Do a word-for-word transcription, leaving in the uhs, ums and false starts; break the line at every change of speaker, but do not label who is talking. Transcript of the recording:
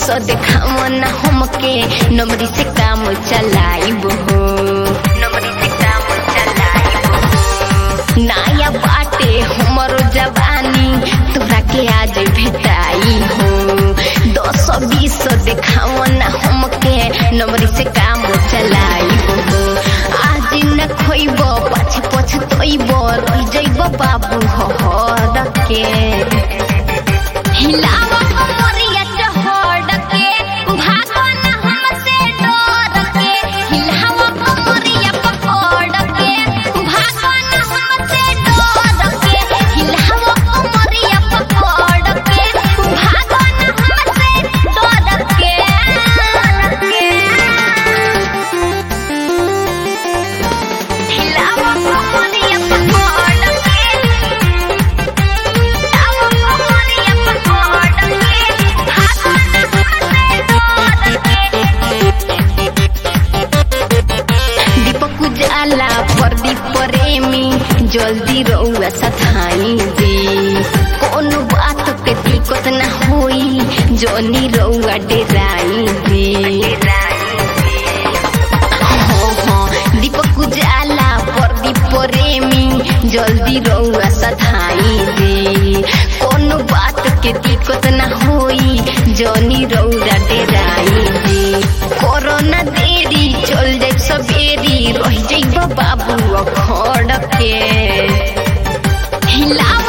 बीस देखाव ना हमके नंबरी से काम चलाइब हो नंबरी से काम चलाइब हो नया बाटे हमरो जवानी तोरा के आज भेटाई हो दस बीस देखाव ना हमके नंबरी से काम चलाइब हो आज न खोइब पाछ पछतइब रह जइब बाबू हर के हिलावा कमरिया चढ़ के भागो ना हमसे डर के हिलावा कमरिया पकड़ के भागो ना हमसे डर के हिलावा कमरिया पकड़ के भागो ना हमसे डर के हिलावा कमरिया पकड़ के दीपक उजाला प्रदीप प्रेमी जल्दी रउआ सधाई जी कोनो बात के दिक्कत न होई जोनी रउआ डेराई जी हाँ हाँ दीपक उजाला प्रदीप प्रेमी जल्दी रउआ सधाई जी कोनो बात के दिक्कत न होई जोनी रउआ डेराई जी कोरोना देरी चल जाए सवेरी रह जाइब बाबू अखड़ के हिला